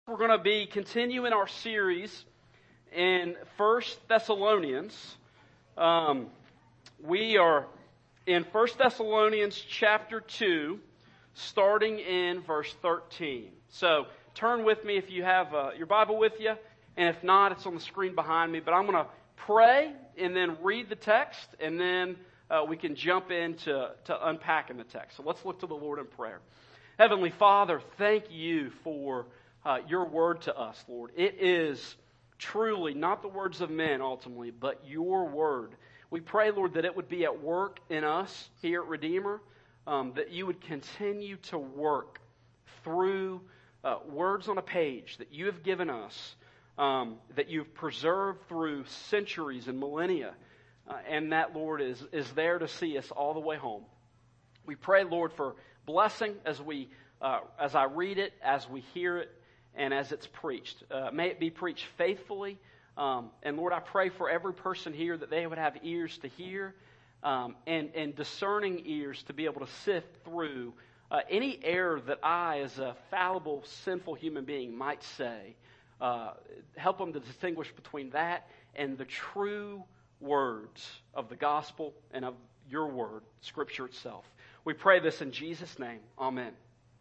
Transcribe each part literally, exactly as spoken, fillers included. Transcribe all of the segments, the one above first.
We're going to be continuing our series in First Thessalonians. Um, we are in First Thessalonians chapter two, starting in verse thirteen. So turn with me if you have uh, your Bible with you, and if not, it's on the screen behind me. But I'm going to pray and then read the text, and then uh, we can jump into to unpacking the text. So let's look to the Lord in prayer. Heavenly Father, thank you for Uh, your word to us, Lord. It is truly not the words of men ultimately, but your word. We pray, Lord, that it would be at work in us here at Redeemer, um, that you would continue to work through uh, words on a page that you have given us, um, that you've preserved through centuries and millennia, uh, and that, Lord, is, is there to see us all the way home. We pray, Lord, for blessing as we, uh, as I read it, as we hear it, and as it's preached. Uh, may it be preached faithfully. Um, and Lord, I pray for every person here that they would have ears to hear um, and, and discerning ears to be able to sift through uh, any error that I, as a fallible, sinful human being, might say. Uh, help them to distinguish between that and the true words of the gospel and of your word, Scripture itself. We pray this in Jesus' name. Amen.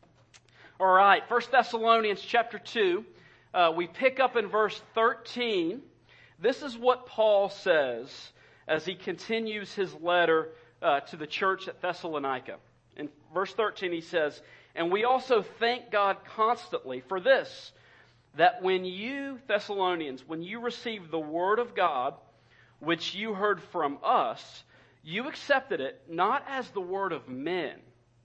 All right, First Thessalonians chapter two, uh, we pick up in verse thirteen. This is what Paul says as he continues his letter uh, to the church at Thessalonica. In verse thirteen he says, "And we also thank God constantly for this, that when you, Thessalonians, when you received the word of God, which you heard from us, you accepted it not as the word of men,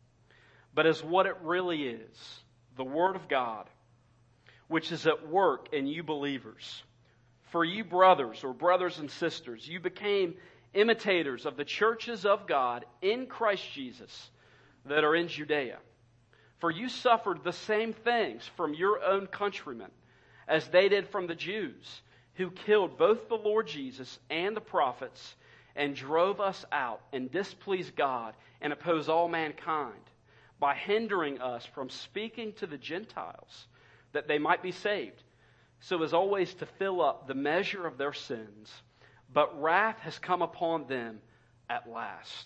but as what it really is, the Word of God, which is at work in you believers. For you brothers or brothers and sisters, you became imitators of the churches of God in Christ Jesus that are in Judea. For you suffered the same things from your own countrymen as they did from the Jews, who killed both the Lord Jesus and the prophets and drove us out and displeased God and oppose all mankind, by hindering us from speaking to the Gentiles, that they might be saved, so as always to fill up the measure of their sins. But wrath has come upon them at last."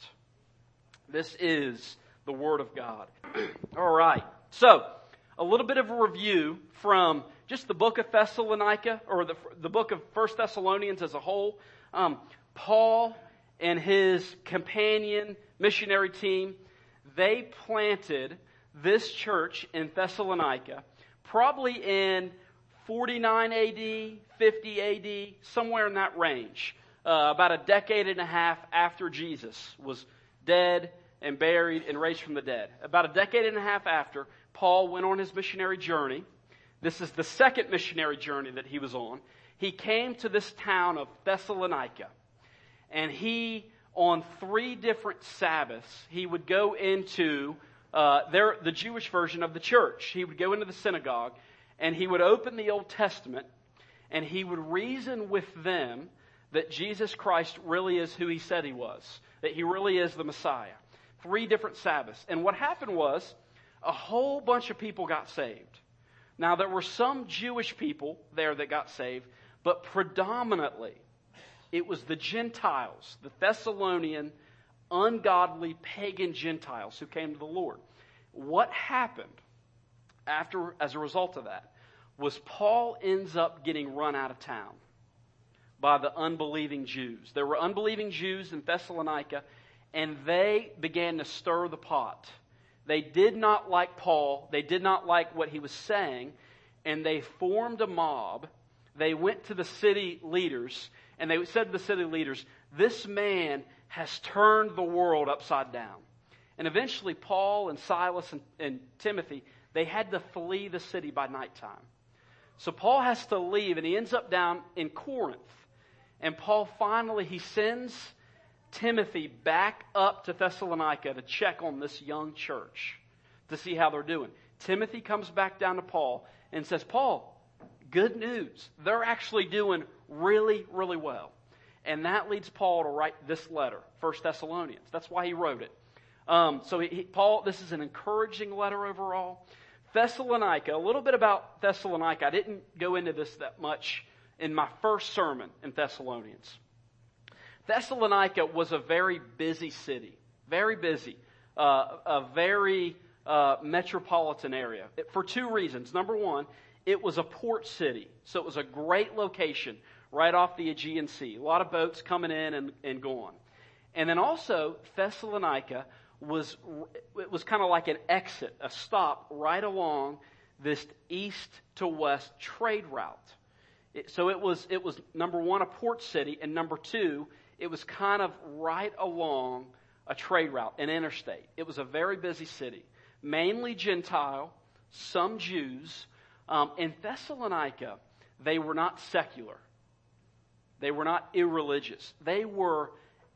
This is the Word of God. All right. So, a little bit of a review from just the book of Thessalonica, or the, the book of First Thessalonians as a whole. Um, Paul and his companion missionary team, they planted this church in Thessalonica probably in forty-nine A D, fifty A D, somewhere in that range. Uh, about a decade and a half after Jesus was dead and buried and raised from the dead. About a decade and a half after, Paul went on his missionary journey. This is the second missionary journey that he was on. He came to this town of Thessalonica, and he, on three different Sabbaths, he would go into uh, their, the Jewish version of the church. He would go into the synagogue, and he would open the Old Testament, and he would reason with them that Jesus Christ really is who he said he was, that he really is the Messiah. Three different Sabbaths. And what happened was, a whole bunch of people got saved. Now, there were some Jewish people there that got saved, but predominantly, it was the Gentiles, the Thessalonian, ungodly, pagan Gentiles who came to the Lord. What happened after, as a result of that, was Paul ends up getting run out of town by the unbelieving Jews. There were unbelieving Jews in Thessalonica, and they began to stir the pot. They did not like Paul. They did not like what he was saying, and they formed a mob. They went to the city leaders, and they said to the city leaders, "This man has turned the world upside down." And eventually Paul and Silas and, and Timothy, they had to flee the city by nighttime. So Paul has to leave, and he ends up down in Corinth. And Paul finally, he sends Timothy back up to Thessalonica to check on this young church, to see how they're doing. Timothy comes back down to Paul and says, "Paul, good news. They're actually doing really, really well." And that leads Paul to write this letter, First Thessalonians. That's why he wrote it. Um, so he, he, Paul, this is an encouraging letter overall. Thessalonica, a little bit about Thessalonica. I didn't go into this that much in my first sermon in Thessalonians. Thessalonica was a very busy city, very busy, uh, a very uh, metropolitan area for two reasons. Number one, it was a port city, so it was a great location right off the Aegean Sea. A lot of boats coming in and, and going. And then also, Thessalonica was, it was kind of like an exit, a stop right along this east to west trade route. It, so it was, it was number one, a port city, and number two, it was kind of right along a trade route, an interstate. It was a very busy city, mainly Gentile, some Jews. Um, in Thessalonica, they were not secular. They were not irreligious. They were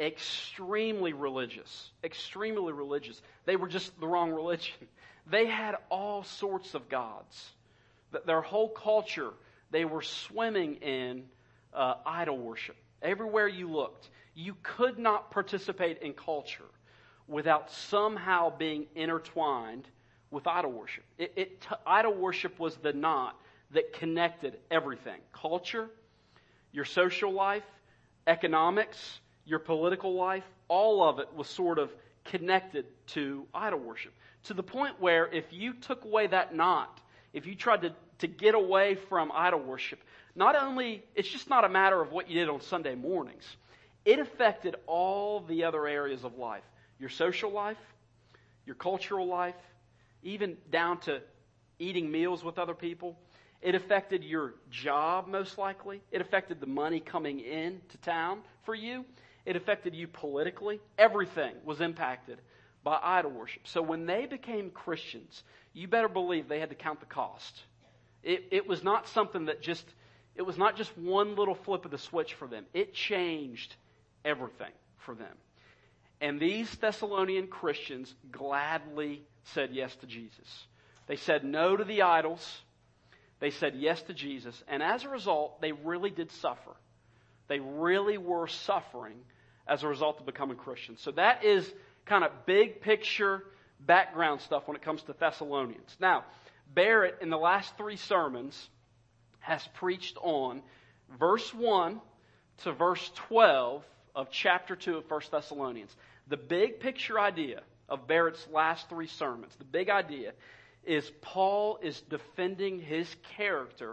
extremely religious, extremely religious. They were just the wrong religion. They had all sorts of gods. Their whole culture, they were swimming in uh, idol worship. Everywhere you looked, you could not participate in culture without somehow being intertwined with idol worship. It, it, t- idol worship was the knot that connected everything. Culture, your social life, economics, your political life, all of it was sort of connected to idol worship. To the point where if you took away that knot, if you tried to, to get away from idol worship, not only, it's just not a matter of what you did on Sunday mornings. It affected all the other areas of life. Your social life, your cultural life, even down to eating meals with other people. It affected your job, most likely. It affected the money coming in to town for you. It affected you politically. Everything was impacted by idol worship. So when they became Christians, you better believe they had to count the cost. It, it was not something that just, it was not just one little flip of the switch for them. It changed everything for them. And these Thessalonian Christians gladly said yes to Jesus. They said no to the idols. They said yes to Jesus. And as a result, they really did suffer. They really were suffering as a result of becoming Christians. So that is kind of big picture background stuff when it comes to Thessalonians. Now, Barrett, in the last three sermons, has preached on verse one to verse twelve of chapter two of First Thessalonians. The big picture idea of Barrett's last three sermons, the big idea is Paul is defending his character,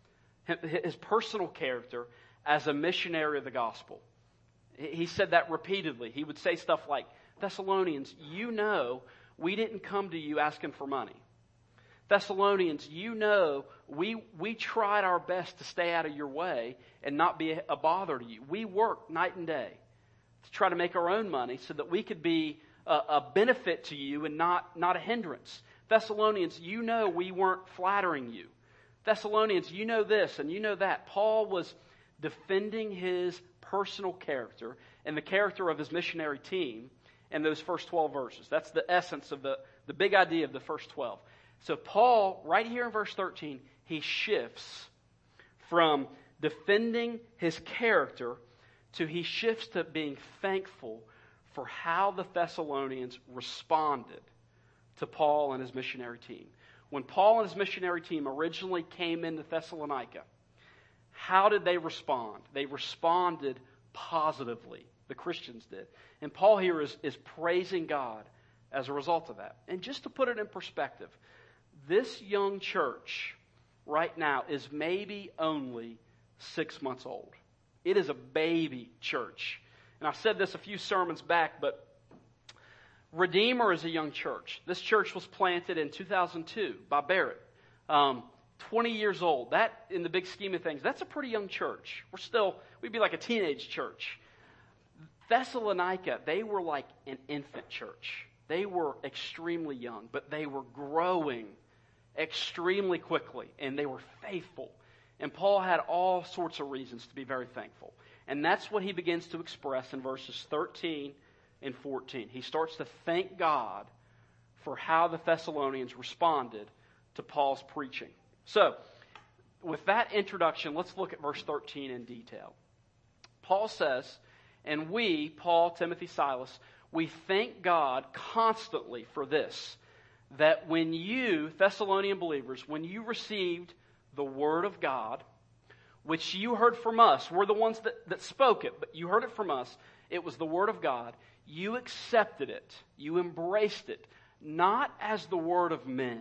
his personal character, as a missionary of the gospel. He said that repeatedly. He would say stuff like, Thessalonians, you know we didn't come to you asking for money. Thessalonians, you know we we tried our best to stay out of your way and not be a bother to you. We worked night and day to try to make our own money so that we could be a, a benefit to you and not, not a hindrance. Thessalonians, you know we weren't flattering you. Thessalonians, you know this and you know that. Paul was defending his personal character and the character of his missionary team in those first twelve verses. That's the essence of the, the big idea of the first twelve. So Paul, right here in verse thirteen, he shifts from defending his character to he shifts to being thankful for how the Thessalonians responded to Paul and his missionary team. When Paul and his missionary team originally came into Thessalonica, how did they respond? They responded positively. The Christians did. And Paul here is, is praising God as a result of that. And just to put it in perspective, this young church right now is maybe only six months old. It is a baby church. And I've said this a few sermons back, but Redeemer is a young church. This church was planted in two thousand two by Barrett. Um, twenty years old. That, in the big scheme of things, that's a pretty young church. We're still, we'd be like a teenage church. Thessalonica, they were like an infant church. They were extremely young, but they were growing extremely quickly, and they were faithful. And Paul had all sorts of reasons to be very thankful. And that's what he begins to express in verses thirteen and fourteen. He starts to thank God for how the Thessalonians responded to Paul's preaching. So, with that introduction, let's look at verse thirteen in detail. Paul says, and we, Paul, Timothy, Silas, we thank God constantly for this, that when you, Thessalonian believers, when you received the Word of God, which you heard from us, we're the ones that, that spoke it, but you heard it from us, it was the Word of God, you accepted it, you embraced it, not as the word of men,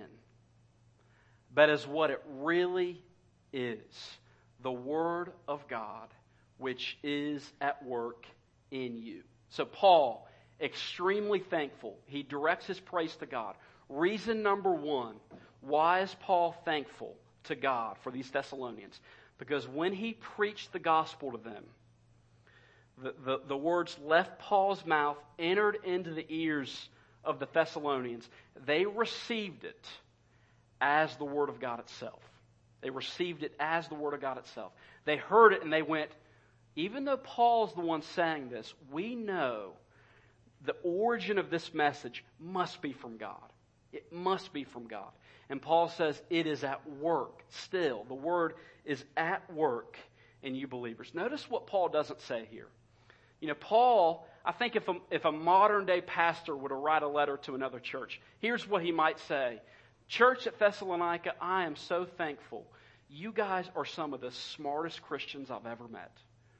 but as what it really is, the Word of God, which is at work in you. So Paul, extremely thankful. He directs his praise to God. Reason number one, why is Paul thankful to God for these Thessalonians? Because when he preached the gospel to them, the, the, the words left Paul's mouth, entered into the ears of the Thessalonians. They received it as the Word of God itself. They received it as the Word of God itself. They heard it and they went, even though Paul's the one saying this, we know the origin of this message must be from God. It must be from God. And Paul says it is at work still. The Word is at work in you believers. Notice what Paul doesn't say here. You know, Paul, I think if a, if a modern day pastor were to write a letter to another church, here's what he might say. Church at Thessalonica, I am so thankful. You guys are some of the smartest Christians I've ever met.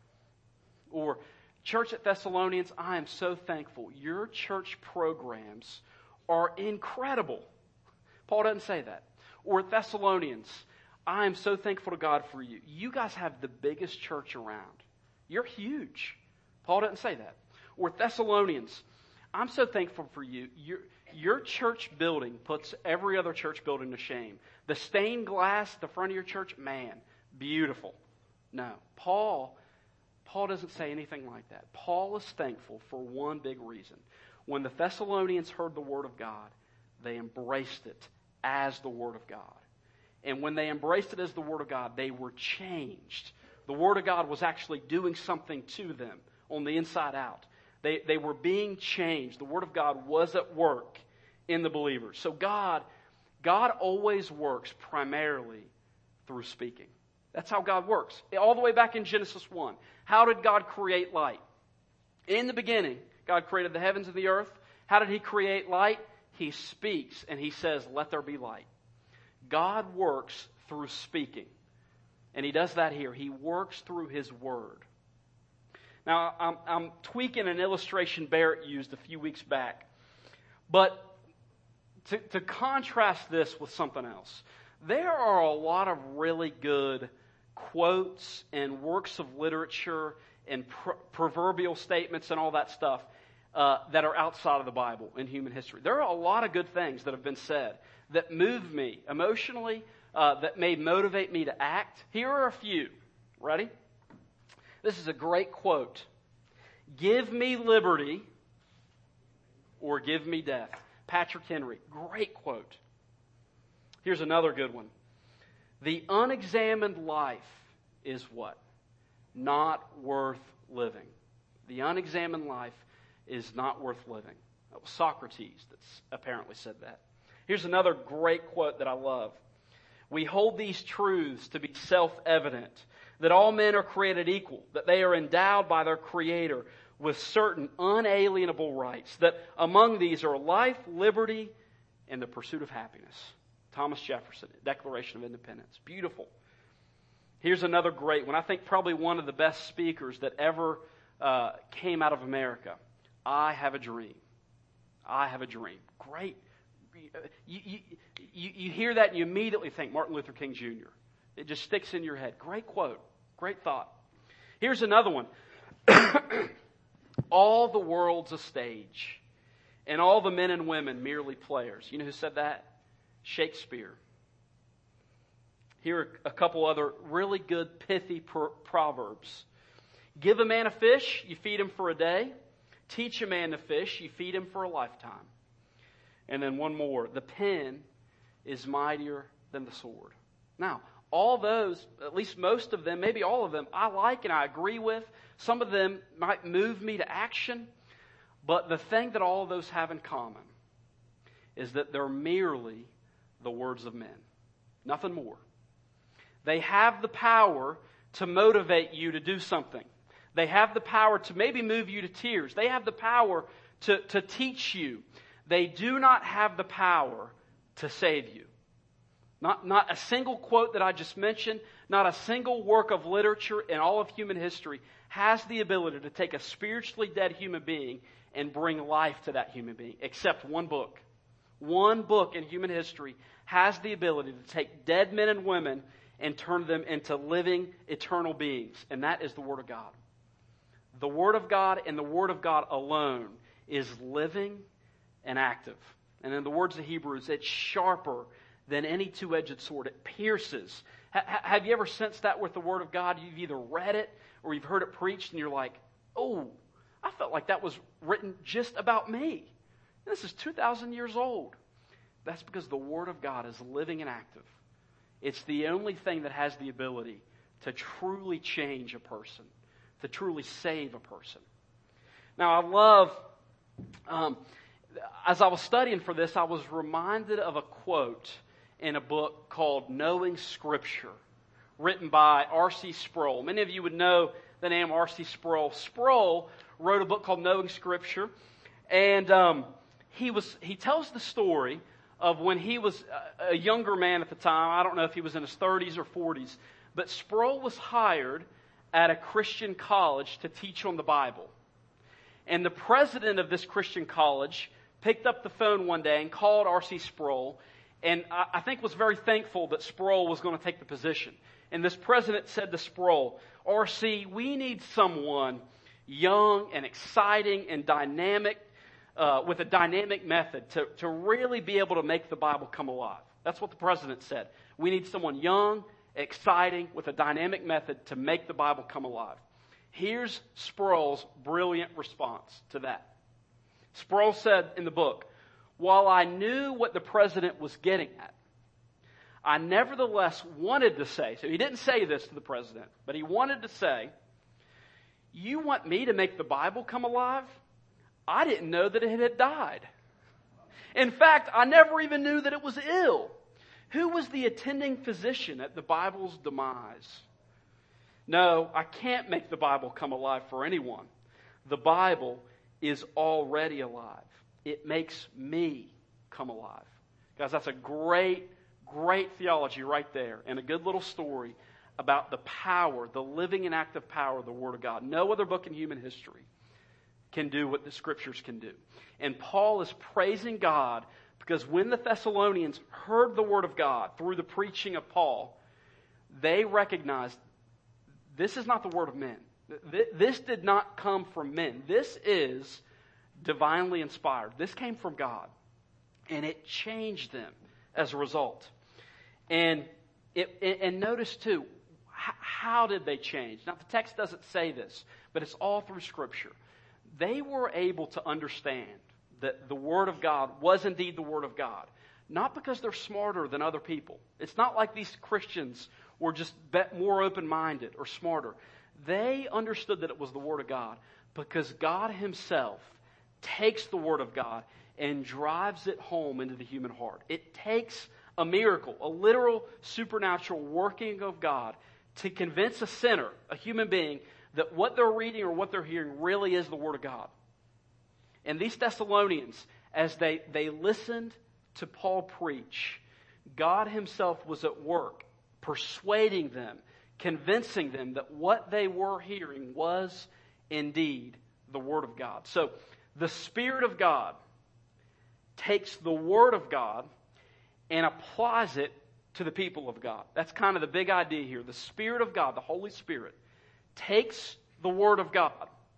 Or, Church at Thessalonians, I am so thankful. Your church programs are incredible. Paul doesn't say that. Or Thessalonians, I am so thankful to God for you. You guys have the biggest church around. You're huge. Paul doesn't say that. Or Thessalonians, I'm so thankful for you. Your, your church building puts every other church building to shame. The stained glass at the front of your church, man, beautiful. No, Paul, Paul doesn't say anything like that. Paul is thankful for one big reason. When the Thessalonians heard the Word of God, they embraced it as the Word of God. And when they embraced it as the Word of God, they were changed. The Word of God was actually doing something to them on the inside out. They, they were being changed. The Word of God was at work in the believers. So God, God always works primarily through speaking. That's how God works. All the way back in Genesis one. How did God create light? In the beginning, God created the heavens and the earth. How did He create light? He speaks and He says, let there be light. God works through speaking. And He does that here. He works through His Word. Now, I'm, I'm tweaking an illustration Barrett used a few weeks back. But to, to contrast this with something else, there are a lot of really good quotes and works of literature and pro- proverbial statements and all that stuff uh, that are outside of the Bible in human history. There are a lot of good things that have been said that move me emotionally, uh, that may motivate me to act. Here are a few. Ready? This is a great quote. Give me liberty or give me death. Patrick Henry. Great quote. Here's another good one. The unexamined life is what? Not worth living. The unexamined life is not worth living. That was Socrates that apparently said that. Here's another great quote that I love. We hold these truths to be self-evident, that all men are created equal, that they are endowed by their Creator with certain unalienable rights, that among these are life, liberty, and the pursuit of happiness. Thomas Jefferson, Declaration of Independence. Beautiful. Here's another great one. I think probably one of the best speakers that ever uh, came out of America. I have a dream. I have a dream. Great. You, you, you, you hear that and you immediately think Martin Luther King Junior It just sticks in your head. Great quote. Great thought. Here's another one. All the world's a stage, and all the men and women merely players. You know who said that? Shakespeare. Here are a couple other really good pithy pro- proverbs. Give a man a fish, you feed him for a day. Teach a man to fish, you feed him for a lifetime. And then one more. The pen is mightier than the sword. Now, all those, at least most of them, maybe all of them, I like and I agree with. Some of them might move me to action. But the thing that all of those have in common is that they're merely the words of men. Nothing more. They have the power to motivate you to do something. They have the power to maybe move you to tears. They have the power to, to teach you. They do not have the power to save you. Not, not a single quote that I just mentioned, not a single work of literature in all of human history has the ability to take a spiritually dead human being and bring life to that human being, except one book. One book in human history has the ability to take dead men and women and turn them into living, eternal beings, and that is the Word of God. The Word of God and the Word of God alone is living and active. And in the words of Hebrews, it's sharper than any two-edged sword. It pierces. Ha- have you ever sensed that with the Word of God? You've either read it or you've heard it preached and you're like, oh, I felt like that was written just about me. This is two thousand years old. That's because the Word of God is living and active. It's the only thing that has the ability to truly change a person, to truly save a person. Now, I love, um, as I was studying for this, I was reminded of a quote in a book called Knowing Scripture, written by R C Sproul. Many of you would know the name R C Sproul. Sproul wrote a book called Knowing Scripture, and um, he was he tells the story of when he was a younger man at the time. I don't know if he was in his thirties or forties, but Sproul was hired at a Christian college to teach on the Bible. And the president of this Christian college picked up the phone one day and called R C Sproul, and I think was very thankful that Sproul was going to take the position. And this president said to Sproul, R C, we need someone young and exciting and dynamic, uh, with a dynamic method to, to really be able to make the Bible come alive. That's what the president said. We need someone young, exciting, with a dynamic method to make the Bible come alive. Here's Sproul's brilliant response to that. Sproul said in the book, while I knew what the president was getting at, I nevertheless wanted to say, so he didn't say this to the president, but he wanted to say, you want me to make the Bible come alive? I didn't know that it had died. In fact, I never even knew that it was ill. Who was the attending physician at the Bible's demise? No, I can't make the Bible come alive for anyone. The Bible is already alive. It makes me come alive. Guys, that's a great, great theology right there, and a good little story about the power, the living and active power of the Word of God. No other book in human history can do what the Scriptures can do. And Paul is praising God because when the Thessalonians heard the Word of God through the preaching of Paul, they recognized this is not the word of men. This did not come from men. This is divinely inspired. This came from God. And it changed them as a result. And it, and notice too, how did they change? Now the text doesn't say this, but it's all through Scripture. They were able to understand that the Word of God was indeed the Word of God. Not because they're smarter than other people. It's not like these Christians were just more open-minded or smarter. They understood that it was the Word of God because God Himself takes the Word of God and drives it home into the human heart. It takes a miracle, a literal supernatural working of God to convince a sinner, a human being, that what they're reading or what they're hearing really is the Word of God. And these Thessalonians, as they, they listened to Paul preach, God Himself was at work, persuading them, convincing them that what they were hearing was indeed the Word of God. So the Spirit of God takes the Word of God and applies it to the people of God. That's kind of the big idea here. The Spirit of God, the Holy Spirit, takes the Word of God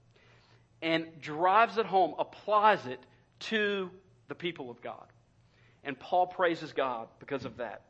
and drives it home, applies it to the people of God. And Paul praises God because of that.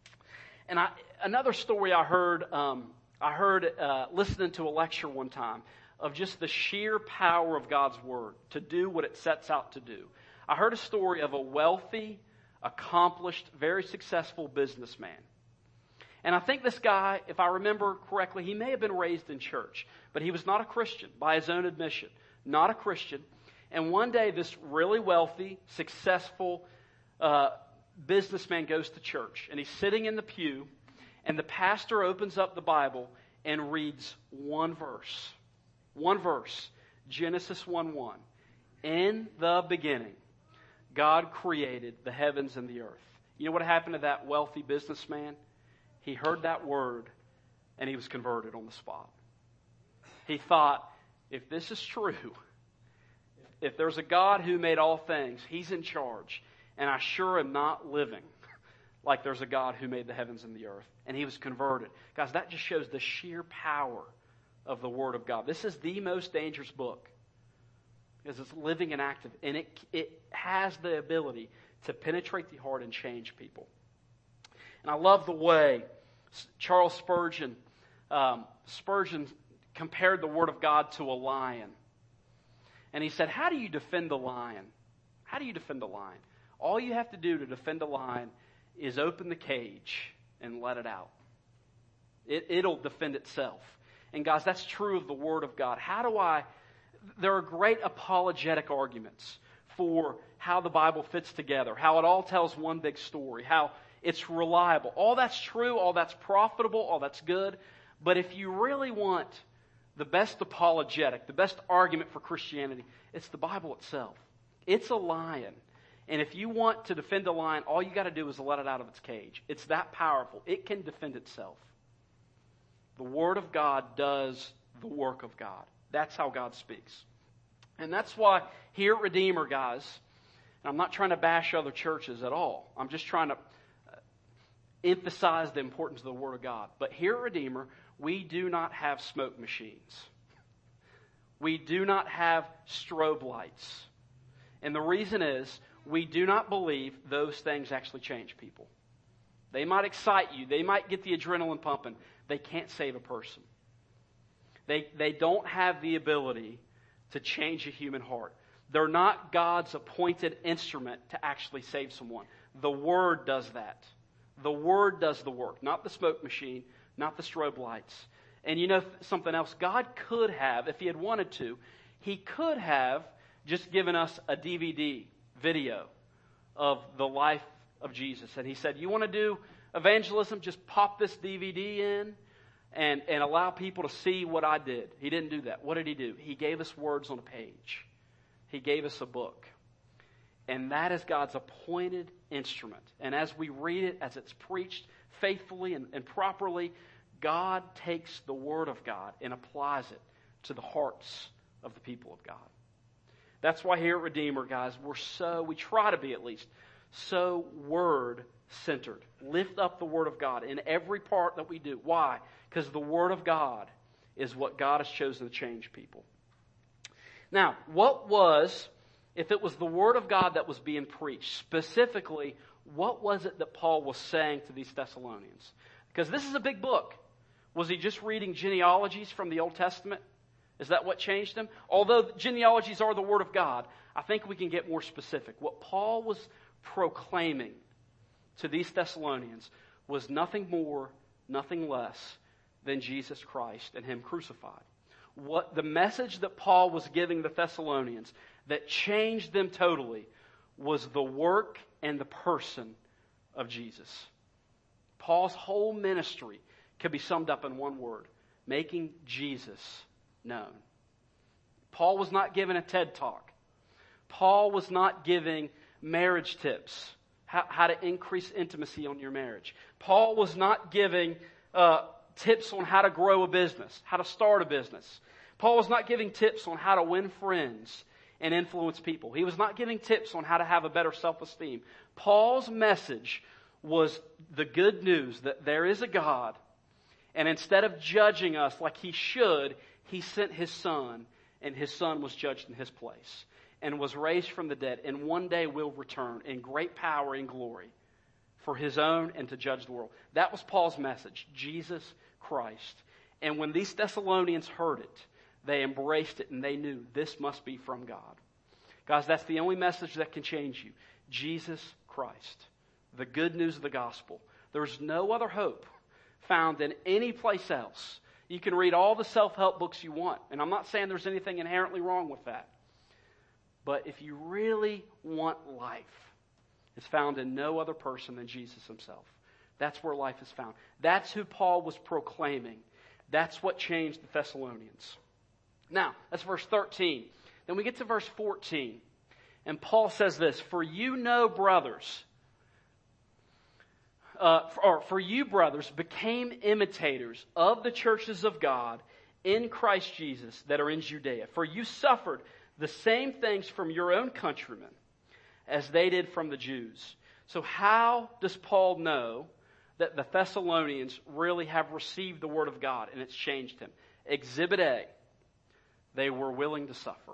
And I, another story I heard, um, I heard uh, listening to a lecture one time of just the sheer power of God's Word to do what it sets out to do. I heard a story of a wealthy, accomplished, very successful businessman. And I think this guy, if I remember correctly, he may have been raised in church, but he was not a Christian by his own admission. Not a Christian. And one day this really wealthy, successful uh, businessman goes to church. And he's sitting in the pew, and the pastor opens up the Bible and reads one verse. One verse. Genesis one one. In the beginning, God created the heavens and the earth. You know what happened to that wealthy businessman? He heard that word and he was converted on the spot. He thought, if this is true, if there's a God who made all things, He's in charge, and I sure am not living like there's a God who made the heavens and the earth. And he was converted. Guys, that just shows the sheer power of the Word of God. This is the most dangerous book because it's living and active, and it it has the ability to penetrate the heart and change people. And I love the way Charles Spurgeon, um, Spurgeon compared the Word of God to a lion. And he said, how do you defend a lion? How do you defend a lion? All you have to do to defend a lion is open the cage and let it out. It, it'll defend itself. And guys, that's true of the Word of God. How do I... There are great apologetic arguments for how the Bible fits together, how it all tells one big story, how it's reliable. All that's true, all that's profitable, all that's good. But if you really want the best apologetic, the best argument for Christianity, it's the Bible itself. It's a lion. And if you want to defend a lion, all you got to do is let it out of its cage. It's that powerful. It can defend itself. The Word of God does the work of God. That's how God speaks. And that's why here at Redeemer, guys, and I'm not trying to bash other churches at all. I'm just trying to emphasize the importance of the Word of God. But here at Redeemer, we do not have smoke machines. We do not have strobe lights. And the reason is, we do not believe those things actually change people. They might excite you. They might get the adrenaline pumping. They can't save a person. They, they don't have the ability to change a human heart. They're not God's appointed instrument to actually save someone. The Word does that. The Word does the work, not the smoke machine, not the strobe lights. And you know something else? God could have, if He had wanted to, He could have just given us a D V D video of the life of Jesus. And He said, you want to do evangelism? Just pop this D V D in and, and allow people to see what I did. He didn't do that. What did He do? He gave us words on a page. He gave us a book. And that is God's appointed instrument. And as we read it, as it's preached faithfully and, and properly, God takes the Word of God and applies it to the hearts of the people of God. That's why here at Redeemer, guys, we're so, we try to be at least, so Word-centered. Lift up the Word of God in every part that we do. Why? Because the Word of God is what God has chosen to change people. Now, what was, if it was the Word of God that was being preached, specifically, what was it that Paul was saying to these Thessalonians? Because this is a big book. Was he just reading genealogies from the Old Testament? Is that what changed him? Although genealogies are the Word of God, I think we can get more specific. What Paul was proclaiming to these Thessalonians was nothing more, nothing less than Jesus Christ and Him crucified. What the message that Paul was giving the Thessalonians that changed them totally was the work and the person of Jesus. Paul's whole ministry could be summed up in one word: making Jesus known. Paul was not giving a TED Talk. Paul was not giving marriage tips, how, how to increase intimacy on your marriage. Paul was not giving uh, tips on how to grow a business, how to start a business. Paul was not giving tips on how to win friends and influence people. He was not giving tips on how to have a better self-esteem. Paul's message was the good news that there is a God, and instead of judging us like He should, He sent His Son, and His Son was judged in His place and was raised from the dead, and one day will return in great power and glory for His own and to judge the world. That was Paul's message, Jesus Christ. And when these Thessalonians heard it, they embraced it, and they knew this must be from God. Guys, that's the only message that can change you. Jesus Christ. The good news of the gospel. There's no other hope found in any place else. You can read all the self-help books you want, and I'm not saying there's anything inherently wrong with that. But if you really want life, it's found in no other person than Jesus Himself. That's where life is found. That's who Paul was proclaiming. That's what changed the Thessalonians. Now, that's verse thirteen. Then we get to verse fourteen. And Paul says this: "For you know, brothers, uh, for, or for you, brothers, became imitators of the churches of God in Christ Jesus that are in Judea. For you suffered the same things from your own countrymen as they did from the Jews. So how does Paul know that the Thessalonians really have received the Word of God and it's changed him? Exhibit A, they were willing to suffer.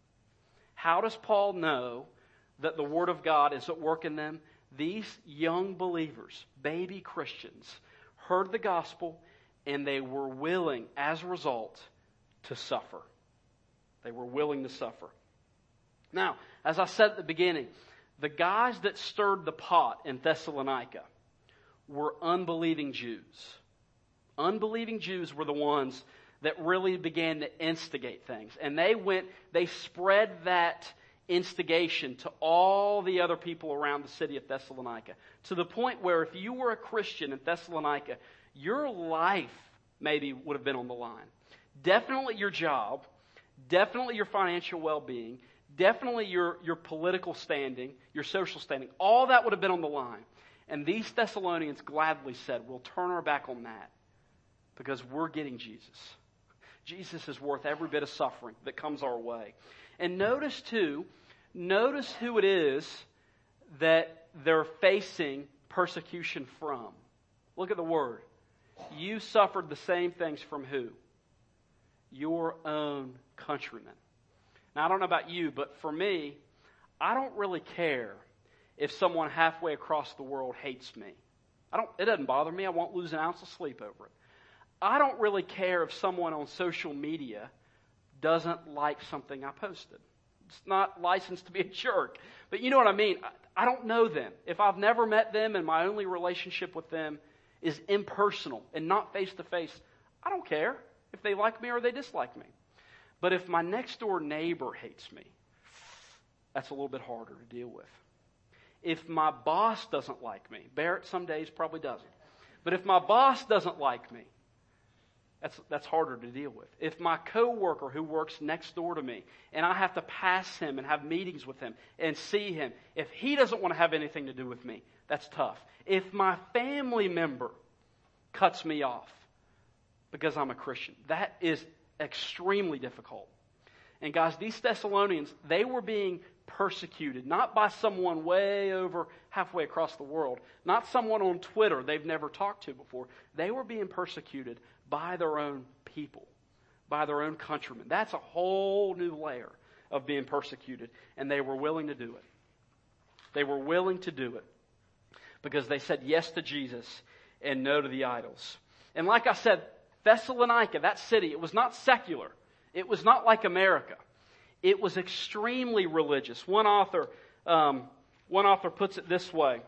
How does Paul know that the Word of God is at work in them? These young believers, baby Christians, heard the gospel and they were willing, as a result, to suffer. They were willing to suffer. Now, as I said at the beginning, the guys that stirred the pot in Thessalonica were unbelieving Jews. Unbelieving Jews were the ones that really began to instigate things. And they went, they spread that instigation to all the other people around the city of Thessalonica. To the point where if you were a Christian in Thessalonica, your life maybe would have been on the line. Definitely your job, definitely your financial well-being, definitely your, your political standing, your social standing, all that would have been on the line. And these Thessalonians gladly said, we'll turn our back on that because we're getting Jesus. Jesus is worth every bit of suffering that comes our way. And notice too, notice who it is that they're facing persecution from. Look at the word. You suffered the same things from who? Your own countrymen. Now, I don't know about you, but for me, I don't really care if someone halfway across the world hates me. I don't. It doesn't bother me. I won't lose an ounce of sleep over it. I don't really care if someone on social media doesn't like something I posted. It's not licensed to be a jerk. But you know what I mean. I, I don't know them. If I've never met them and my only relationship with them is impersonal and not face-to-face, I don't care if they like me or they dislike me. But if my next-door neighbor hates me, that's a little bit harder to deal with. If my boss doesn't like me, Barrett some days probably doesn't, but if my boss doesn't like me, That's that's harder to deal with. If my coworker who works next door to me and I have to pass him and have meetings with him and see him, if he doesn't want to have anything to do with me, that's tough. If my family member cuts me off because I'm a Christian, that is extremely difficult. And guys, these Thessalonians, they were being persecuted, not by someone way over halfway across the world, not someone on Twitter they've never talked to before. They were being persecuted by their own people, by their own countrymen. That's a whole new layer of being persecuted, and they were willing to do it. They were willing to do it because they said yes to Jesus and no to the idols. And like I said, Thessalonica, that city, it was not secular. It was not like America. It was extremely religious. One author, um, one author puts it this way.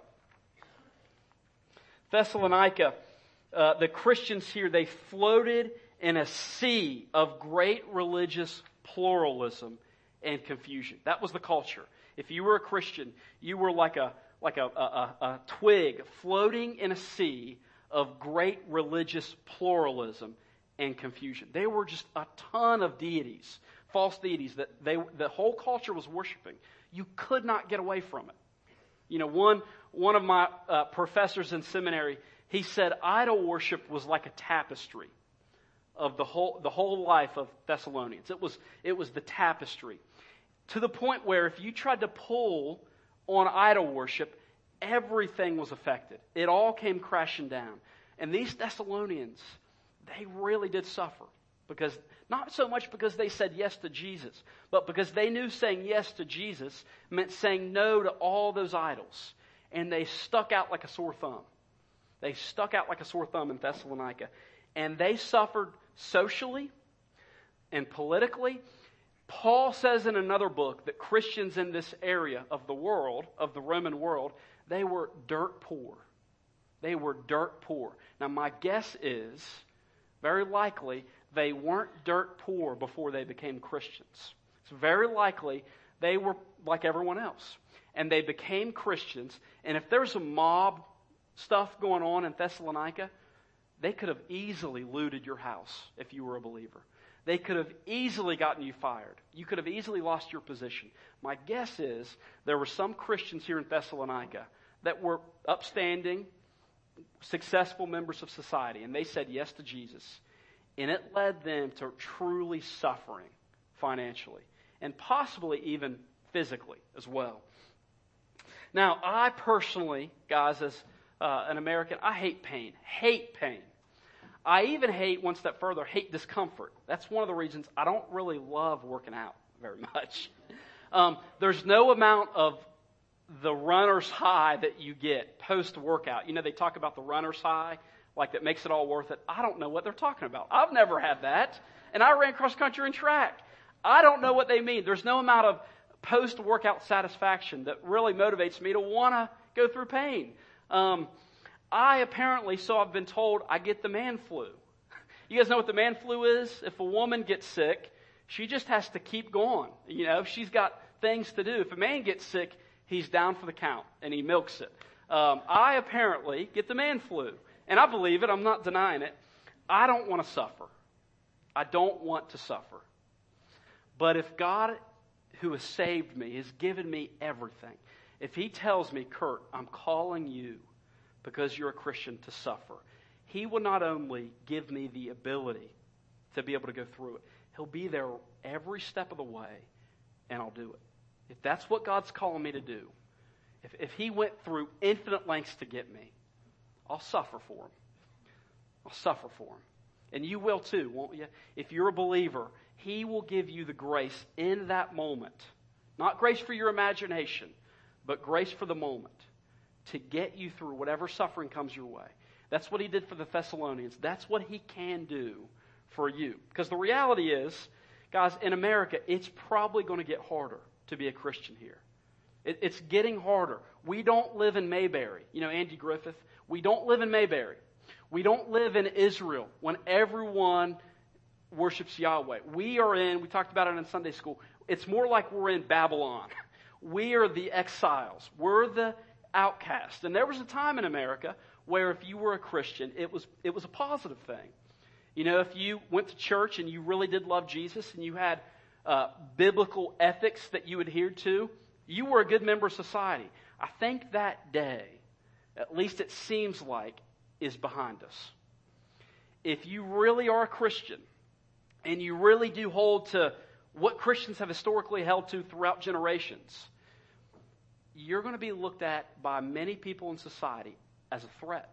Thessalonica, uh, the Christians here, they floated in a sea of great religious pluralism and confusion. That was the culture. If you were a Christian, you were like a like a, a, a twig floating in a sea of great religious pluralism and confusion. There were just a ton of deities, false deities that they the whole culture was worshiping. You could not get away from it. You know, one one of my uh, professors in seminary, he said idol worship was like a tapestry of the whole the whole life of Thessalonians. It was it was the tapestry, to the point where if you tried to pull on idol worship, everything was affected. It all came crashing down. And these Thessalonians, they really did suffer. Because not so much because they said yes to Jesus, but because they knew saying yes to Jesus meant saying no to all those idols. And they stuck out like a sore thumb. They stuck out like a sore thumb in Thessalonica. And they suffered socially and politically. Paul says in another book that Christians in this area of the world, of the Roman world, they were dirt poor. They were dirt poor. Now my guess is, very likely, they weren't dirt poor before they became Christians. It's very likely they were like everyone else. And they became Christians. And if there's a mob stuff going on in Thessalonica, they could have easily looted your house if you were a believer. They could have easily gotten you fired. You could have easily lost your position. My guess is there were some Christians here in Thessalonica that were upstanding, successful members of society, and they said yes to Jesus, and it led them to truly suffering financially, and possibly even physically as well. Now, I personally, guys, as uh, an American, I hate pain. Hate pain. I even hate, one step further, hate discomfort. That's one of the reasons I don't really love working out very much. Um, there's no amount of the runner's high that you get post-workout. You know, they talk about the runner's high, like that makes it all worth it. I don't know what they're talking about. I've never had that. And I ran cross-country and track. I don't know what they mean. There's no amount of post-workout satisfaction that really motivates me to want to go through pain. Um, I apparently, so I've been told, I get the man flu. You guys know what the man flu is? If a woman gets sick, she just has to keep going. You know, she's got things to do. If a man gets sick, he's down for the count, and he milks it. Um, I apparently get the man flu. And I believe it. I'm not denying it. I don't want to suffer. I don't want to suffer. But if God, who has saved me, has given me everything, if He tells me, Kurt, I'm calling you because you're a Christian to suffer, He will not only give me the ability to be able to go through it, He'll be there every step of the way, and I'll do it. If that's what God's calling me to do, if, if He went through infinite lengths to get me, I'll suffer for Him. I'll suffer for Him. And you will too, won't you? If you're a believer, He will give you the grace in that moment. Not grace for your imagination, but grace for the moment to get you through whatever suffering comes your way. That's what He did for the Thessalonians. That's what He can do for you. Because the reality is, guys, in America, it's probably going to get harder to be a Christian here. It, it's getting harder. We don't live in Mayberry. You know, Andy Griffith. We don't live in Mayberry. We don't live in Israel when everyone worships Yahweh. We are in, we talked about it in Sunday school, it's more like we're in Babylon. We are the exiles. We're the outcasts. And there was a time in America where if you were a Christian, it was it was a positive thing. You know, if you went to church and you really did love Jesus and you had uh, biblical ethics that you adhered to, you were a good member of society. I think that day, at least it seems like, is behind us. If you really are a Christian and you really do hold to what Christians have historically held to throughout generations, you're going to be looked at by many people in society as a threat.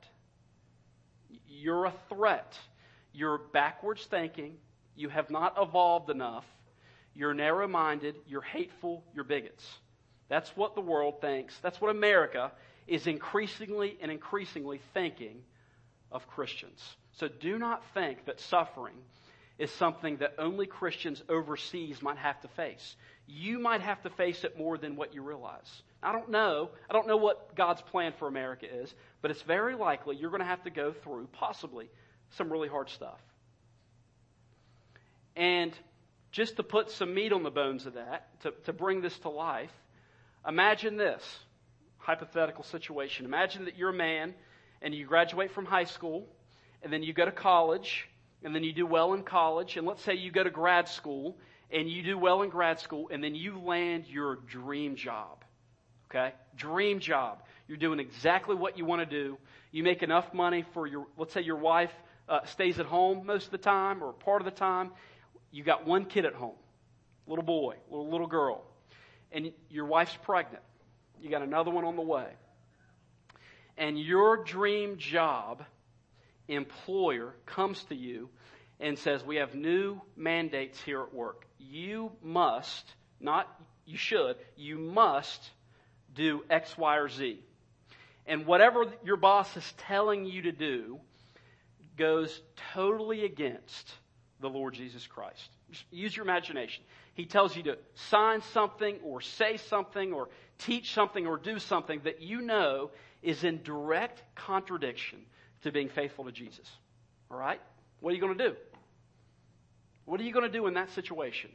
You're a threat. You're backwards thinking. You have not evolved enough. You're narrow-minded. You're hateful. You're bigots. That's what the world thinks. That's what America is increasingly and increasingly thinking of Christians. So do not think that suffering is something that only Christians overseas might have to face. You might have to face it more than what you realize. I don't know. I don't know what God's plan for America is, but it's very likely you're going to have to go through, possibly, some really hard stuff. And just to put some meat on the bones of that, to, to bring this to life, imagine this hypothetical situation. Imagine that you're a man and you graduate from high school, and then you go to college, and then you do well in college, and let's say you go to grad school, and you do well in grad school, and then you land your dream job. Okay? Dream job. You're doing exactly what you want to do. You make enough money for your, let's say your wife uh, stays at home most of the time, or part of the time. You got one kid at home, little boy, little, little girl, and your wife's pregnant. You got another one on the way. And your dream job employer comes to you and says, we have new mandates here at work. You must, not you should, you must do X, Y, or Z. And whatever your boss is telling you to do goes totally against the Lord Jesus Christ. Just use your imagination. He tells you to sign something or say something or teach something or do something that you know is in direct contradiction to being faithful to Jesus. All right? What are you going to do? What are you going to do in that situation?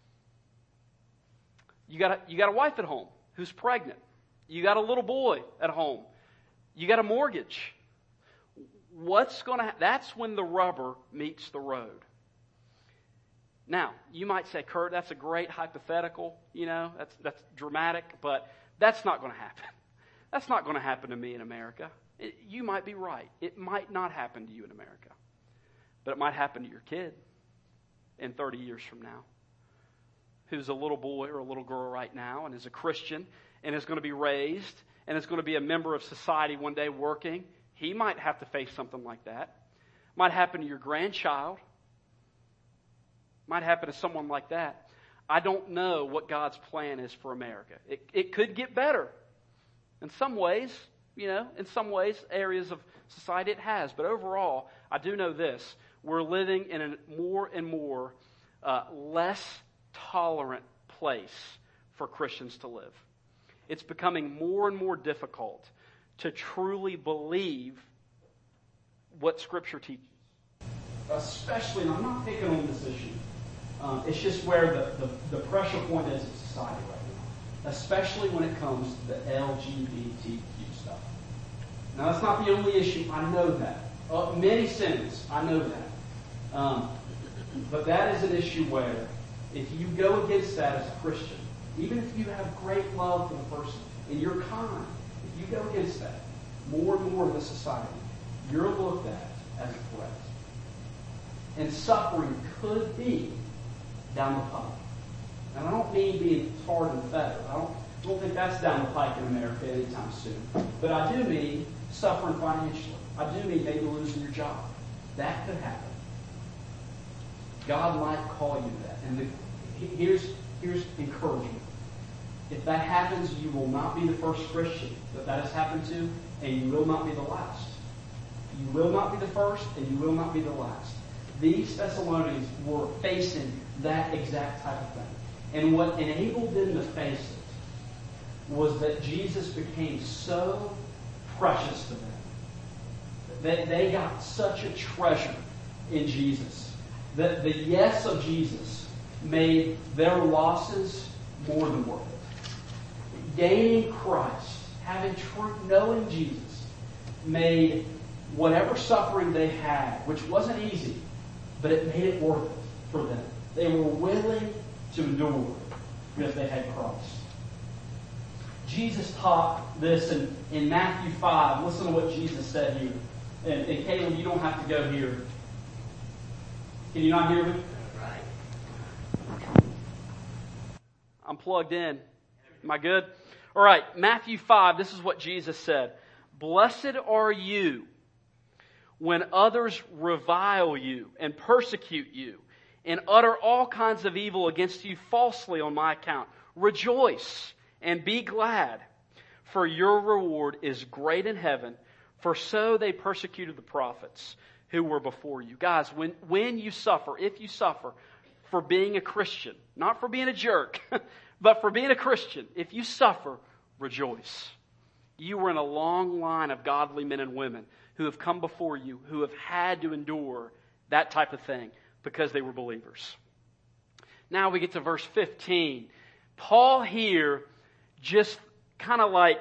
You got a, you got a wife at home who's pregnant. You got a little boy at home. You got a mortgage. What's going to ha- that's when the rubber meets the road. Now, you might say, Kurt, that's a great hypothetical, you know, that's that's dramatic, but that's not going to happen. That's not going to happen to me in America. It, you might be right. It might not happen to you in America. But it might happen to your kid in thirty years from now, who's a little boy or a little girl right now and is a Christian and is going to be raised and is going to be a member of society one day working. He might have to face something like that. Might happen to your grandchild. Might happen to someone like that. I don't know what God's plan is for America. It, it could get better. In some ways, you know, in some ways, areas of society it has. But overall, I do know this. We're living in a more and more uh, less tolerant place for Christians to live. It's becoming more and more difficult to truly believe what Scripture teaches. Especially, and I'm not picking on this issue. Um, it's just where the, the, the pressure point is in society right now. Especially when it comes to the L G B T Q stuff. Now, that's not the only issue. I know that. Uh, many sins. I know that. Um, but that is an issue where if you go against that as a Christian, even if you have great love for the person and you're kind, if you go against that, more and more in this society, you're looked at as a threat. And suffering could be down the pike. And I don't mean being tarred and feathered. I don't, don't think that's down the pike in America anytime soon. But I do mean suffering financially. I do mean maybe losing your job. That could happen. God might call you to that. And the, here's, here's encouragement. If that happens, you will not be the first Christian that that has happened to, and you will not be the last. You will not be the first, and you will not be the last. These Thessalonians were facing that exact type of thing. And what enabled them to face it was that Jesus became so precious to them. That they got such a treasure in Jesus. That the yes of Jesus made their losses more than worth it. Gaining Christ, having truth, knowing Jesus, made whatever suffering they had, which wasn't easy, but it made it worth it for them. They were willing to endure if they had Christ. Jesus taught this in, in Matthew five. Listen to what Jesus said here. And, and Caleb, you don't have to go here. Can you not hear me? Right. I'm plugged in. Am I good? All right, Matthew five, this is what Jesus said. Blessed are you when others revile you and persecute you and utter all kinds of evil against you falsely on my account. Rejoice and be glad, for your reward is great in heaven, for so they persecuted the prophets who were before you. Guys, when, when you suffer, if you suffer for being a Christian, not for being a jerk, but for being a Christian, if you suffer, rejoice. You were in a long line of godly men and women who have come before you, who have had to endure that type of thing because they were believers. Now we get to verse fifteen. Paul here just kind of like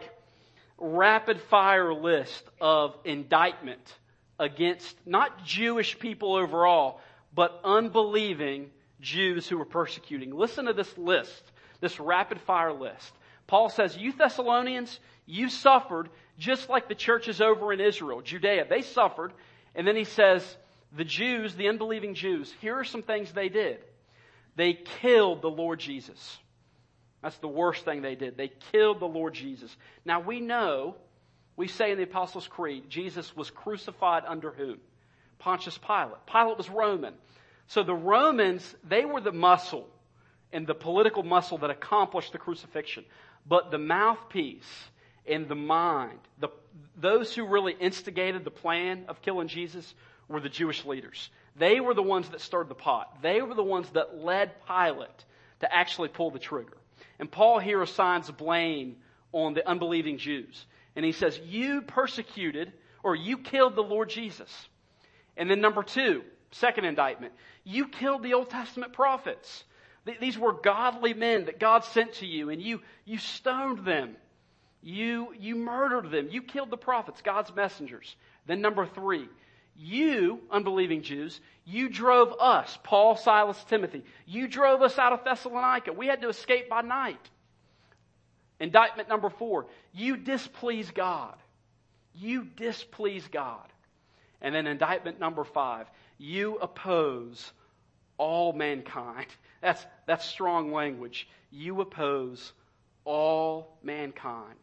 rapid fire list of indictment against not Jewish people overall, but unbelieving Jews who were persecuting. Listen to this list, this rapid fire list. Paul says, you Thessalonians, you suffered just like the churches over in Israel, Judea. They suffered. And then he says, the Jews, the unbelieving Jews, here are some things they did. They killed the Lord Jesus. That's the worst thing they did. They killed the Lord Jesus. Now we know, we say in the Apostles' Creed, Jesus was crucified under whom? Pontius Pilate. Pilate was Roman. So the Romans, they were the muscle and the political muscle that accomplished the crucifixion. But the mouthpiece and the mind, the, those who really instigated the plan of killing Jesus were the Jewish leaders. They were the ones that stirred the pot. They were the ones that led Pilate to actually pull the trigger. And Paul here assigns blame on the unbelieving Jews. And he says, you persecuted or you killed the Lord Jesus. And then number two, second indictment, you killed the Old Testament prophets. These were godly men that God sent to you, and you, you stoned them. You, you murdered them. You killed the prophets, God's messengers. Then number three, you, unbelieving Jews, you drove us, Paul, Silas, Timothy. You drove us out of Thessalonica. We had to escape by night. Indictment number four, you displease God. You displease God. And then indictment number five, you oppose all mankind. That's, that's strong language. You oppose all mankind.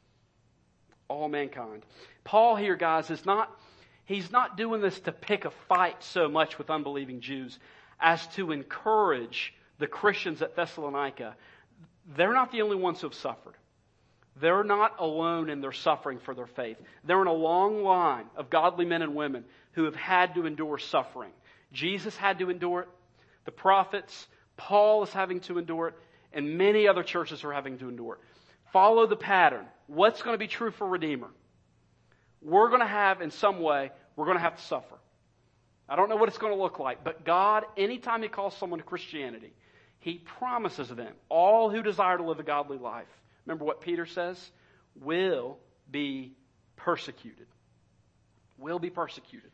All mankind. Paul here, guys, is not, he's not doing this to pick a fight so much with unbelieving Jews as to encourage the Christians at Thessalonica. They're not the only ones who have suffered. They're not alone in their suffering for their faith. They're in a long line of godly men and women who have had to endure suffering. Jesus had to endure it. The prophets, Paul is having to endure it, and many other churches are having to endure it. Follow the pattern. What's going to be true for Redeemer? We're going to have, in some way, we're going to have to suffer. I don't know what it's going to look like, but God, anytime He calls someone to Christianity, He promises them, all who desire to live a godly life, remember what Peter says? Will be persecuted. Will be persecuted.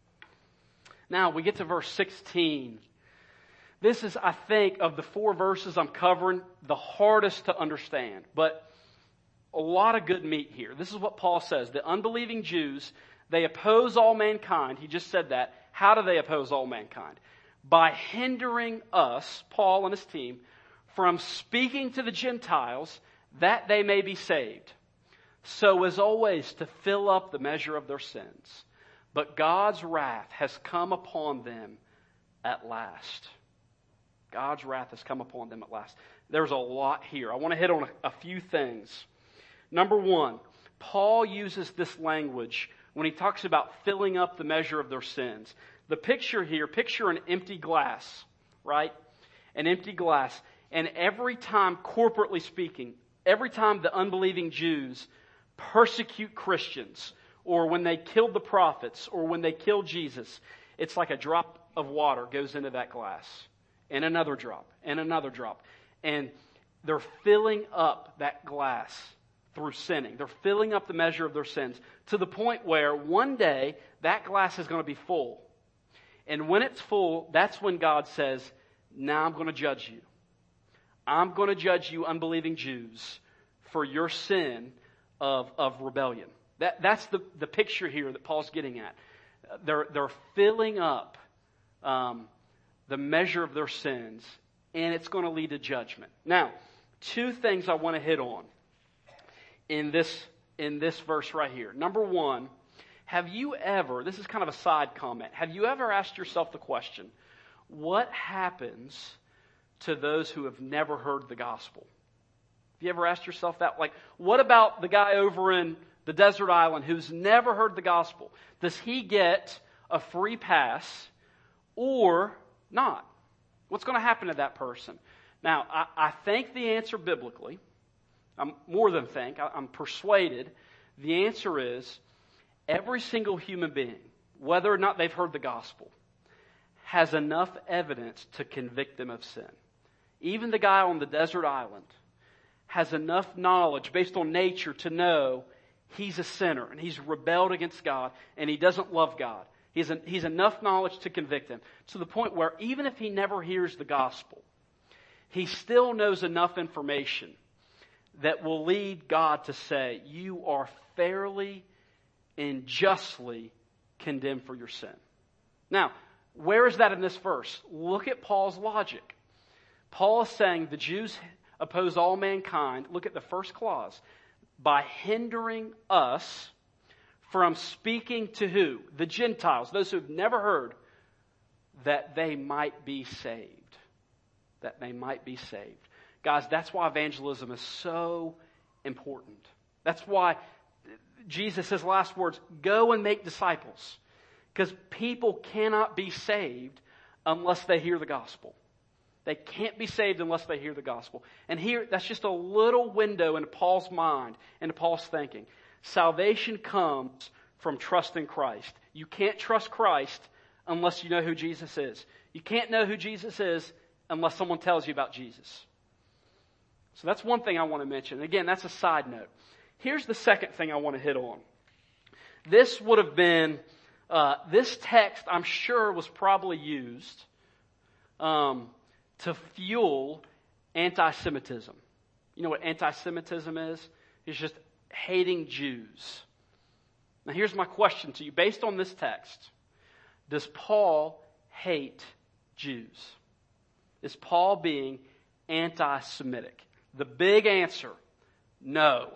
Now, we get to verse sixteen. This is, I think, of the four verses I'm covering, the hardest to understand. But a lot of good meat here. This is what Paul says. The unbelieving Jews, they oppose all mankind. He just said that. How do they oppose all mankind? By hindering us, Paul and his team, from speaking to the Gentiles that they may be saved. So as always, to fill up the measure of their sins. But God's wrath has come upon them at last. God's wrath has come upon them at last. There's a lot here. I want to hit on a, a few things. Number one, Paul uses this language when he talks about filling up the measure of their sins. The picture here, picture an empty glass, right? An empty glass. And every time, corporately speaking, every time the unbelieving Jews persecute Christians, or when they killed the prophets, or when they killed Jesus, it's like a drop of water goes into that glass. And another drop, and another drop. And they're filling up that glass through sinning. They're filling up the measure of their sins to the point where one day that glass is going to be full. And when it's full, that's when God says, now I'm going to judge you. I'm going to judge you, unbelieving Jews, for your sin of, of rebellion. That, that's the, the picture here that Paul's getting at. They're, they're filling up um, the measure of their sins, and it's going to lead to judgment. Now, two things I want to hit on in this, in this verse right here. Number one, have you ever, this is kind of a side comment, have you ever asked yourself the question, what happens to those who have never heard the gospel? Have you ever asked yourself that? Like, what about the guy over in the desert island who's never heard the gospel? Does he get a free pass or not? What's going to happen to that person? Now, I, I think the answer biblically, I'm more than think, I, I'm persuaded, the answer is every single human being, whether or not they've heard the gospel, has enough evidence to convict them of sin. Even the guy on the desert island has enough knowledge based on nature to know he's a sinner and he's rebelled against God and he doesn't love God. He's, an, he's enough knowledge to convict him to the point where even if he never hears the gospel, he still knows enough information that will lead God to say, you are fairly and justly condemned for your sin. Now, where is that in this verse? Look at Paul's logic. Paul is saying the Jews oppose all mankind. Look at the first clause. By hindering us from speaking to who? The Gentiles, those who have never heard, that they might be saved. That they might be saved. Guys, that's why evangelism is so important. That's why Jesus, his last words, go and make disciples. Because people cannot be saved unless they hear the gospel. They can't be saved unless they hear the gospel. And here, that's just a little window into Paul's mind, into Paul's thinking. Salvation comes from trusting Christ. You can't trust Christ unless you know who Jesus is. You can't know who Jesus is unless someone tells you about Jesus. So that's one thing I want to mention. Again, that's a side note. Here's the second thing I want to hit on. This would have been, uh, this text I'm sure was probably used um, to fuel anti-Semitism. You know what anti-Semitism is? It's just hating Jews. Now here's my question to you. Based on this text, does Paul hate Jews? Is Paul being anti-Semitic? The big answer, no.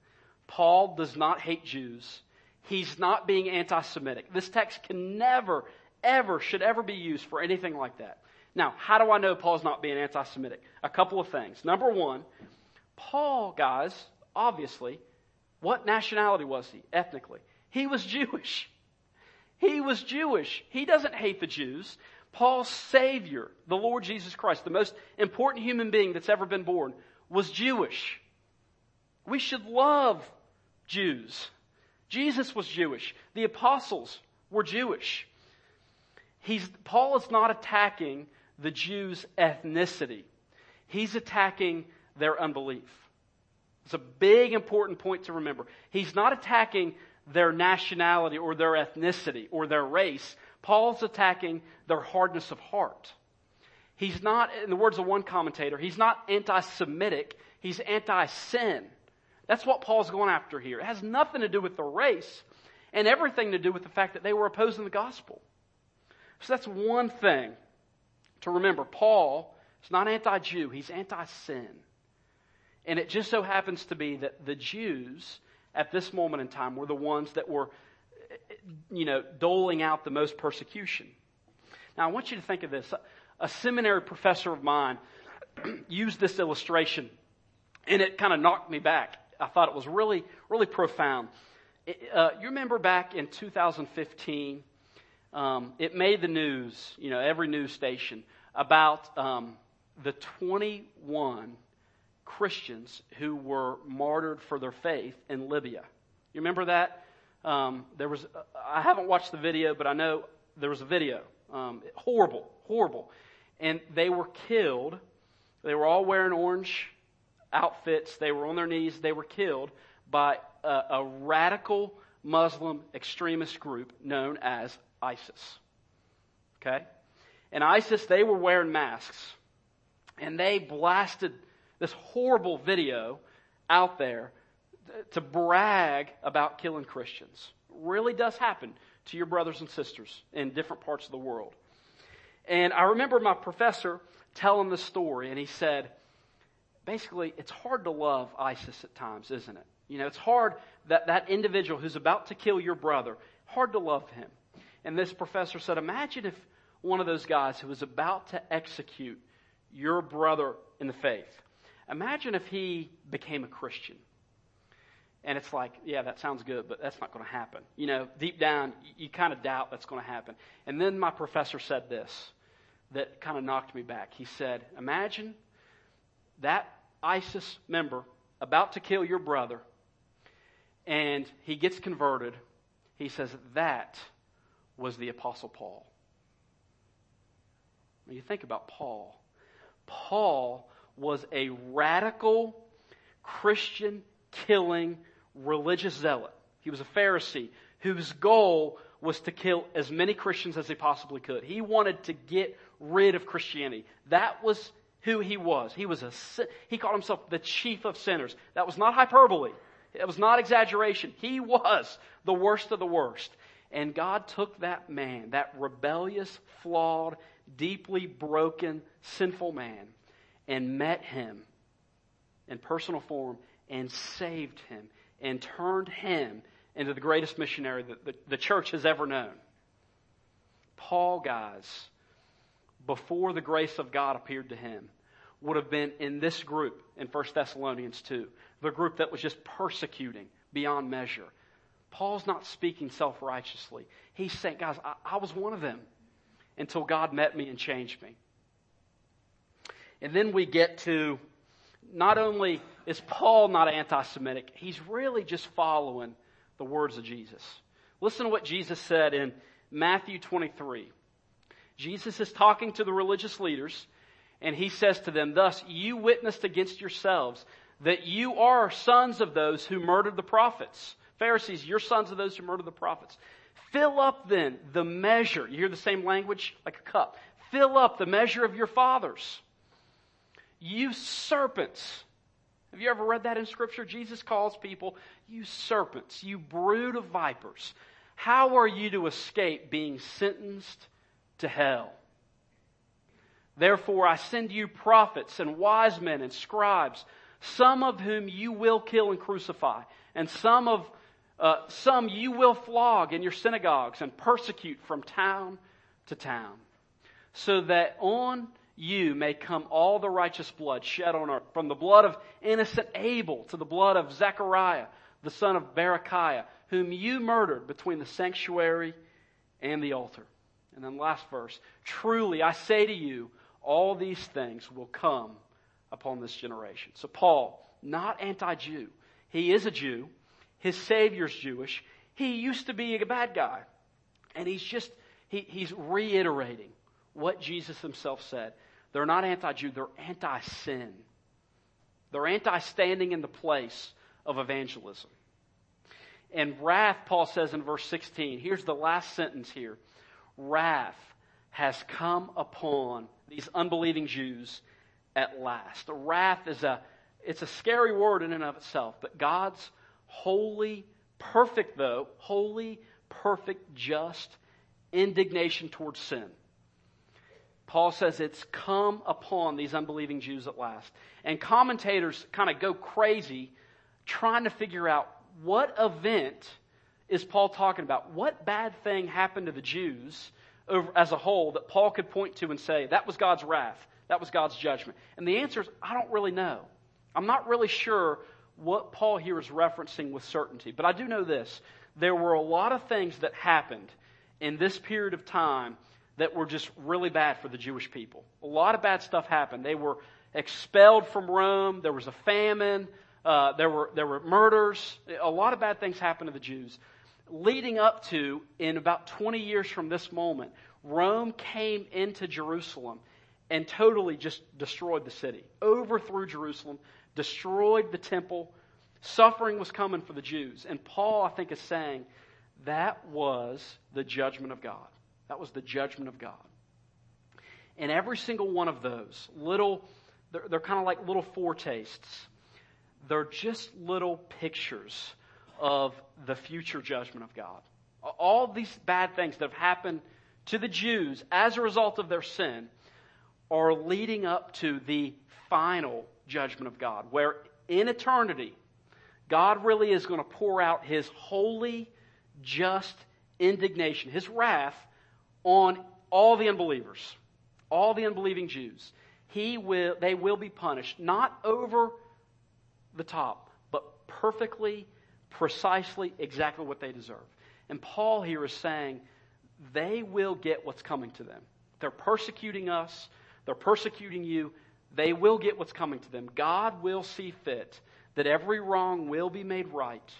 Paul does not hate Jews. He's not being anti-Semitic. This text can never, ever, should ever be used for anything like that. Now, how do I know Paul's not being anti-Semitic? A couple of things. Number one, Paul, guys, obviously, what nationality was he ethnically? He was Jewish. He was Jewish. He doesn't hate the Jews. Paul's Savior, the Lord Jesus Christ, the most important human being that's ever been born, was Jewish. We should love Jews. Jesus was Jewish. The apostles were Jewish. He's, Paul is not attacking the Jews' ethnicity. He's attacking their unbelief. It's a big, important point to remember. He's not attacking their nationality or their ethnicity or their race. Paul's attacking their hardness of heart. He's not, in the words of one commentator, he's not anti-Semitic, he's anti-sin. That's what Paul's going after here. It has nothing to do with the race and everything to do with the fact that they were opposing the gospel. So that's one thing to remember. Paul is not anti-Jew, he's anti-sin. And it just so happens to be that the Jews at this moment in time were the ones that were, you know, doling out the most persecution. Now I want you to think of this. A seminary professor of mine used this illustration, and it kind of knocked me back. I thought it was really, really profound. It, uh, you remember back in two thousand fifteen, um, it made the news, you know, every news station, about um, the twenty-one Christians who were martyred for their faith in Libya. You remember that? Um, there was. I haven't watched the video, but I know there was a video. Um, horrible, horrible. And they were killed. They were all wearing orange outfits. They were on their knees. They were killed by a, a radical Muslim extremist group known as ISIS. Okay? And ISIS, they were wearing masks. And they blasted this horrible video out there to brag about killing Christians. It really does happen to your brothers and sisters in different parts of the world. And I remember my professor telling the story, and he said, basically, it's hard to love ISIS at times, isn't it? You know, it's hard that that individual who's about to kill your brother, hard to love him. And this professor said, imagine if one of those guys who was about to execute your brother in the faith, imagine if he became a Christian. And it's like, yeah, that sounds good, but that's not going to happen. You know, deep down, you, you kind of doubt that's going to happen. And then my professor said this that kind of knocked me back. He said, imagine that ISIS member about to kill your brother, and he gets converted. He says, that was the Apostle Paul. When you think about Paul, Paul was a radical Christian killing religious zealot. He was a Pharisee whose goal was to kill as many Christians as he possibly could. He wanted to get rid of Christianity. That was who he was. He was a he called himself the chief of sinners. That was not hyperbole. It was not exaggeration. He was the worst of the worst. And God took that man, that rebellious, flawed, deeply broken, sinful man, and met him in personal form and saved him and turned him into the greatest missionary that the, the church has ever known. Paul, guys, before the grace of God appeared to him, would have been in this group in First Thessalonians two, the group that was just persecuting beyond measure. Paul's not speaking self-righteously. He's saying, guys, I, I was one of them until God met me and changed me. And then we get to, not only is Paul not anti-Semitic, he's really just following the words of Jesus. Listen to what Jesus said in Matthew twenty-three. Jesus is talking to the religious leaders, and he says to them, thus you witnessed against yourselves that you are sons of those who murdered the prophets. Pharisees, you're sons of those who murdered the prophets. Fill up then the measure. You hear the same language? Like a cup. Fill up the measure of your fathers. You serpents. Have you ever read that in Scripture? Jesus calls people, you serpents, you brood of vipers. How are you to escape being sentenced to hell? Therefore I send you prophets and wise men and scribes, some of whom you will kill and crucify, and some of uh, some you will flog in your synagogues and persecute from town to town, so that on you may come all the righteous blood shed on earth, from the blood of innocent Abel to the blood of Zechariah, the son of Berechiah, whom you murdered between the sanctuary and the altar. And then last verse, truly I say to you, all these things will come upon this generation. So Paul, not anti-Jew. He is a Jew. His Savior's Jewish. He used to be a bad guy. And he's just, he, he's reiterating what Jesus himself said. They're not anti-Jew, they're anti-sin. They're anti-standing in the place of evangelism. And wrath, Paul says in verse sixteen, here's the last sentence here. Wrath has come upon these unbelieving Jews at last. The wrath is a, it's a scary word in and of itself, but God's holy, perfect though, holy, perfect, just indignation towards sin. Paul says it's come upon these unbelieving Jews at last. And commentators kind of go crazy trying to figure out what event is Paul talking about? What bad thing happened to the Jews over, as a whole that Paul could point to and say, that was God's wrath, that was God's judgment? And the answer is, I don't really know. I'm not really sure what Paul here is referencing with certainty. But I do know this. There were a lot of things that happened in this period of time that were just really bad for the Jewish people. A lot of bad stuff happened. They were expelled from Rome. There was a famine. Uh, there were there were murders. A lot of bad things happened to the Jews. Leading up to, in about twenty years from this moment, Rome came into Jerusalem and totally just destroyed the city. Overthrew Jerusalem, destroyed the temple. Suffering was coming for the Jews. And Paul, I think, is saying that was the judgment of God. That was the judgment of God. And every single one of those little, they're, they're kind of like little foretastes. They're just little pictures of the future judgment of God. All these bad things that have happened to the Jews as a result of their sin are leading up to the final judgment of God, where in eternity, God really is going to pour out His holy, just indignation, His wrath on all the unbelievers, all the unbelieving Jews. He will, they will be punished, not over the top, but perfectly, precisely, exactly what they deserve. And Paul here is saying they will get what's coming to them. They're persecuting us. They're persecuting you. They will get what's coming to them. God will see fit that every wrong will be made right.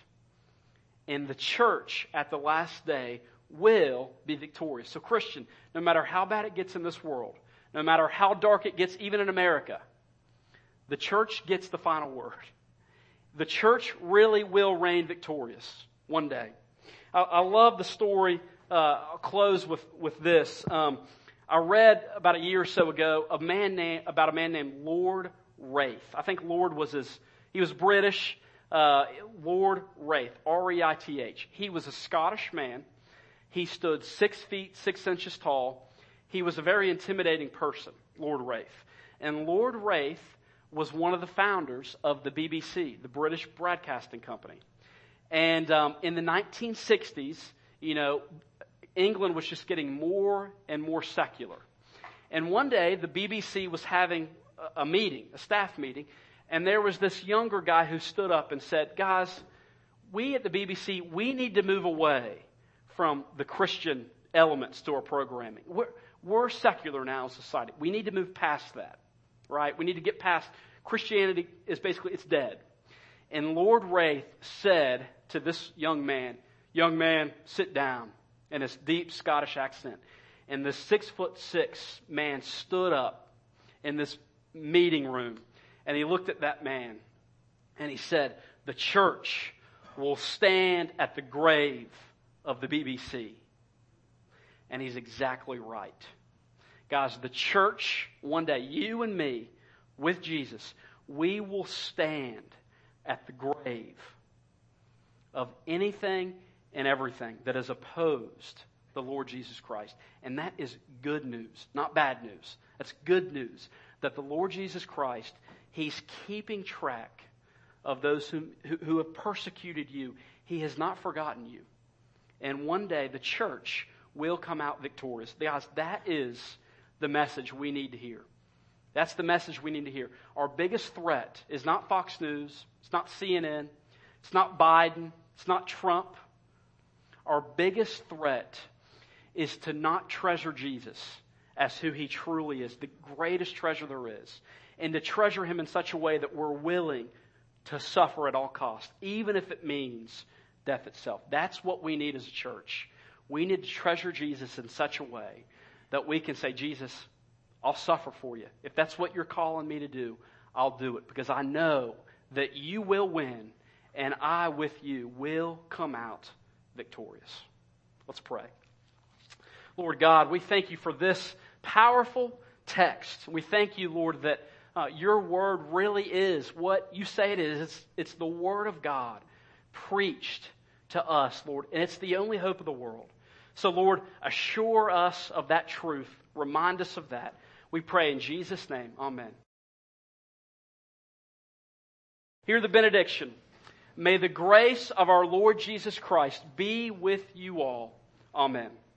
And the church at the last day will be victorious. So Christian, no matter how bad it gets in this world, no matter how dark it gets even in America, the church gets the final word. The church really will reign victorious one day. I, I love the story. Uh, I'll close with, with this. Um, I read about a year or so ago a man named, about a man named Lord Wraith. I think Lord was his, he was British. Uh, Lord Wraith, R E I T H. He was a Scottish man. He stood six feet, six inches tall. He was a very intimidating person, Lord Wraith. And Lord Wraith was one of the founders of the B B C, the British Broadcasting Company. And um, in the nineteen sixties, you know, England was just getting more and more secular. And one day, the B B C was having a meeting, a staff meeting, and there was this younger guy who stood up and said, guys, we at the B B C, we need to move away from the Christian elements to our programming. We're, we're secular now as a society. We need to move past that, right? We need to get past Christianity is basically, it's dead. And Lord Wraith said to this young man, young man, sit down, in his deep Scottish accent. And this six foot six man stood up in this meeting room, and he looked at that man, and he said, the church will stand at the grave of the B B C. And he's exactly right. Guys, the church, one day, you and me, with Jesus, we will stand at the grave of anything and everything that has opposed the Lord Jesus Christ. And that is good news, not bad news. That's good news. That the Lord Jesus Christ, He's keeping track of those who, who, who have persecuted you. He has not forgotten you. And one day the church will come out victorious. Guys, that is the message we need to hear. That's the message we need to hear. Our biggest threat is not Fox News. It's not C N N. It's not Biden. It's not Trump. Our biggest threat is to not treasure Jesus as who He truly is, the greatest treasure there is, and to treasure Him in such a way that we're willing to suffer at all costs, even if it means death itself. That's what we need as a church. We need to treasure Jesus in such a way that we can say, Jesus, I'll suffer for you. If that's what you're calling me to do, I'll do it, because I know that you will win, and I with you will come out victorious. Let's pray. Lord God, we thank you for this powerful text. We thank you, Lord, that uh, your word really is what you say it is. It's, it's the word of God preached to us, Lord, and it's the only hope of the world. So, Lord, assure us of that truth. Remind us of that. We pray in Jesus' name. Amen. Hear the benediction. May the grace of our Lord Jesus Christ be with you all. Amen.